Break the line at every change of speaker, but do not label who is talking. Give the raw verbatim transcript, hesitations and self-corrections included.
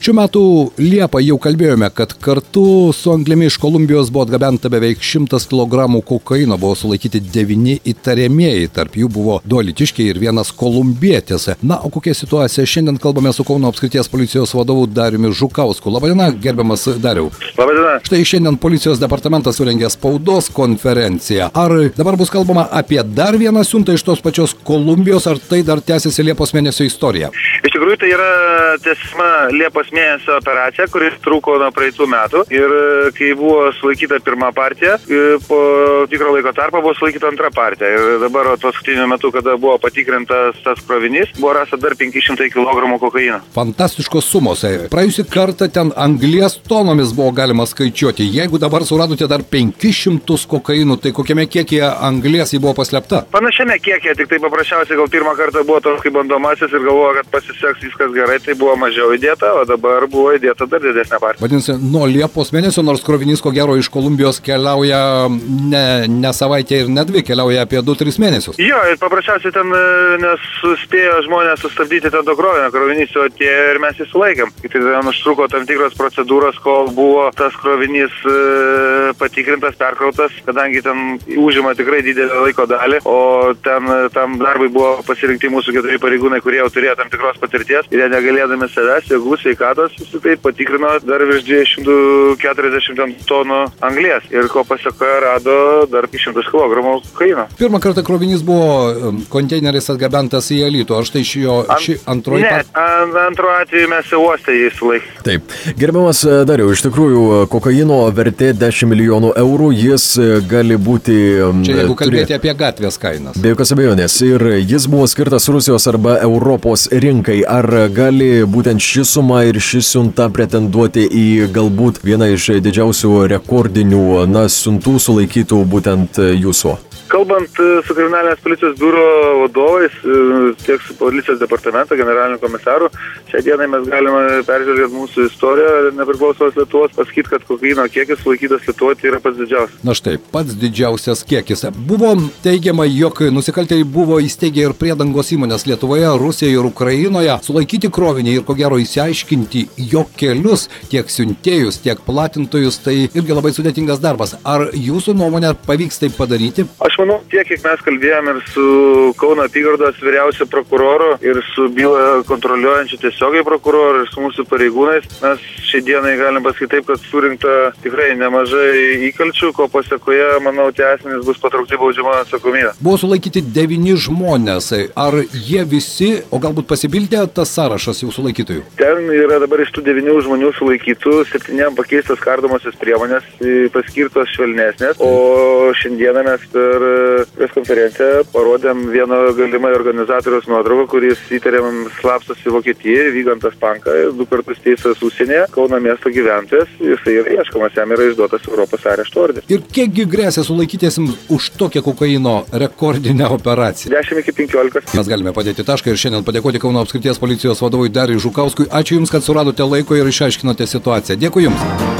Šiuo metu Liepą jau kalbėjome, kad kartu su anglimi iš Kolumbijos buvo atgabenta beveik šimtas kilogramų kokaino, buvo sulaikyti devyni įtariamieji, tarp jų buvo du alytiškiai ir vienas kolumbietis. Na, o kokia situacija? Šiandien kalbame su Kauno apskrities policijos vadovu Dariumi Žukausku. Labadiena, gerbiamas Dariau.
Labadiena.
Štai šiandien policijos departamentas surengė spaudos konferenciją. Ar dabar bus kalbama apie dar vieną siuntą iš tos pačios Kolumbijos, ar tai dar tęsiasi Liepos mėnesio istorija?
Iš tikrųjų, tai yra tęsiama Liepos mėnesio operacija, kuris truko nuo praeitų metų. Ir kai buvo sulaikyta pirma partija, po tikro laiko tarpo buvo sulaikyta antra partija. Ir dabar paskutiniu metu, kada buvo patikrintas tas krovinys, buvo rasta dar penki šimtai kilogramų kokaino.
Fantastiškos sumos. Praėjusį kartą ten anglies tonomis buvo galima skaičiuoti. Jeigu dabar suradote dar penkis šimtus kokainų, tai kokiame kiekyje anglies jį buvo paslėpta?
Panašiame kiekyje, tik tai paprasčiausiai gal pirmą kartą buvo toks kaip bandomasis ir galvojo, kad pasiseks viskas gerai, tai buvo mažiau įdėta, o dabar buvo įdėta dar didesnė partija.
Vadinasi, nuo Liepos mėnesio, nors krovinys ko gero iš Kolumbijos keliauja ne, ne savaitę ir ne dvi, keliauja apie du tris mėnesius.
Jo, ir paprasčiausiai ten nesuspėjo žmonės sustabdyti ten to krovinio, krovinys jau atėjo ir mes jį sulaikėm. Tai ten užtruko tam tikros procedūros, kol buvo tas krovinys e, patikrintas, perkrautas, kadangi ten užima tikrai didelį laiko dalį, o ten tam darbui buvo pasirinkti mūsų keturi pareigūnai, kurie jau turėjo tam tikros patirties ir jie negalėdami savęs, jėgų, sveikatos, visi tai patikrino dar virš dviejų šimtų keturiasdešimt tonų anglies ir ko pasekoje rado dar šimtus kilogramų kokaino.
Pirmą kartą krovinys buvo konteineris atgabentas į Alytų, ar štai ši jo ši antroji
part... Ne, an, antro atveju mes jau uostė jį sulaikėme.
Taip. Gerbiamas Dariau, iš tikrųjų kokaino vertė dešimt milijonų eurų, jis gali būti...
Čia jeigu kalbėti turi... apie gatvės kainas.
Be jokios abejonės. Ir jis buvo skirtas Rusijos arba Europos rinkai. Ar gali būtent ši suma ir ši siunta pretenduoti į galbūt vieną iš didžiausių rekordinių, na, siuntų sulaikytų būtent jūsų?
Kalbant su kriminalinės policijos biuro vadovais, tiek su policijos departamento generaliniu komisaru, šią dieną mes galime peržvelgti mūsų istoriją nepriklausomos Lietuvos, pasakyti, kad kokaino kiekis sulaikytas Lietuvoje yra pats didžiausias.
Na štai, pats didžiausias kiekis. Buvo teigiama, jog nusikaltėliai buvo įsteigę ir priedangos įmonės Lietuvoje, Rusijoje ir Ukrainoje, sulaikyti krovinį ir ko gero įsiaiškinti jo kelius, tiek siuntėjus, tiek platintojus, tai irgi labai sudėtingas darbas. Ar jūsų nuomonė pavyks tai padaryti?
Aš manau, tiek, kiek mes kalbėjom ir su Kauno apygardos vyriausio prokuroru ir su bylą kontroliuojančiu tiesiogiai prokuroru ir su mūsų pareigūnais, mes šiai dienai galim pasakyti taip, kad surinkta tikrai nemažai įkalčių, ko pasekoje, manau, tie asmenys bus patraukti baudžiamojon atsakomybėn.
Buvo sulaikyti devyni žmonės. Ar jie visi, o galbūt pasipildė tas sąrašas jų sulaikytojų?
Ten yra dabar iš tų devynių žmonių sulaikytų, septyniem pakeistos kardomosios priemonės, paskirtos švelnesnės, o šiandieną mes per pres konferenciją parodėm vieno galimai organizatoriaus nuotrauką, kuris įtariamam slapstosi Vokietijoje, Vygantas Panka, du kartus teistas užsienyje, Kauno miesto gyventojas, jisai yra ieškomas, jam yra išduotas Europos arešto orderis.
Ir kiekgi grėsia sulaikytiesiems už tokią kokaino rekordinę operaciją?
dešimt iki penkiolikos.
Mes galime padėti tašką ir šiandien padėkoti Kauno apskrities policijos vadovui Dariui Žukauskui. Ačiū Jums, kad suradote laiko ir išaiškinote situaciją. Dėkui Jums.